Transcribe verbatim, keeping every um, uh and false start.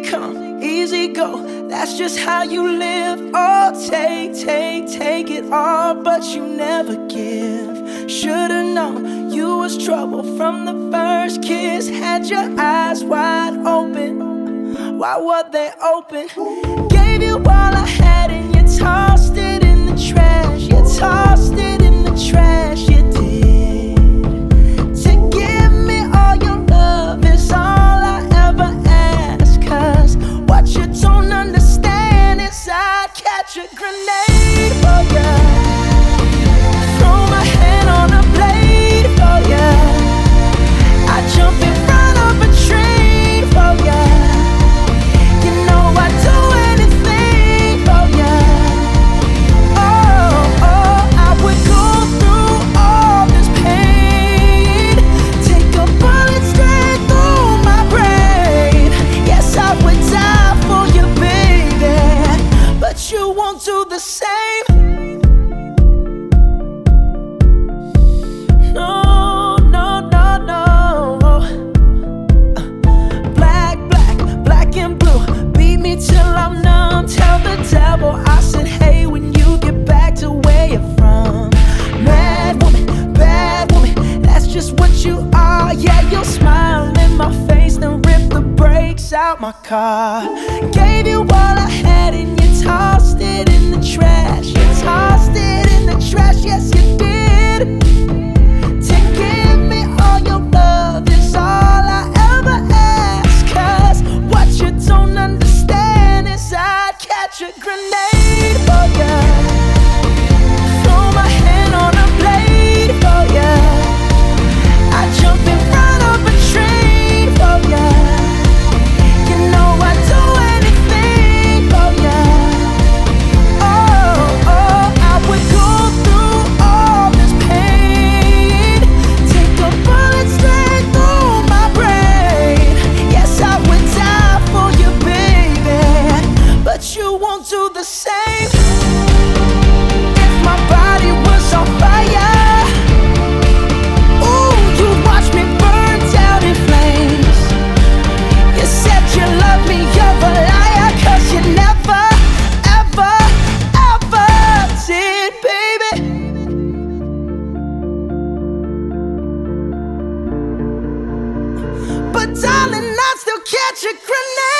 come, easy go. That's just how you live. Oh, take, take, take it all, but you never give. Should've known you was trouble from the first kiss. Had your eyes wide open. Why were they open? Gave you all I had and you tossed it in the trash. You tossed it in the trash, you did. To give me all your love is all I ever ask. Cause what you don't understand is I'd catch a grenade for ya. Throw my hand on a blade for ya. I'd jump in front of a train for ya. You know I'd do anything for ya. Oh, oh, I would go through all this pain. Take a bullet straight through my brain. Yes, I would die for you, baby, but you won't do the same. No, no, no, no. Black, black, black and blue. Beat me till I'm numb. Tell the devil I said hey when you get back to where you're from. Mad woman, bad woman, that's just what you are. Yeah, you'll smile in my face, then rip the brakes out my car. Gave you all I had and you tossed it in the trash. You tossed it in the trash, yes you did. To give me all your love is all I ever ask. Cause what you don't understand is I'd catch a grenade for ya. Throw my hand on a blade for ya. I'd jump in front of a train for ya. You know I'd do anything for ya. Oh, oh, I would go through all this pain. Take a bullet straight through my brain. Yes, I would die for you, baby, but you won't do the same. If my body was on fire, ooh, you'd watch me burn down in flames. You said you love me, you're a liar, cause you never, ever, ever did, baby. But darling, I'd still catch a grenade.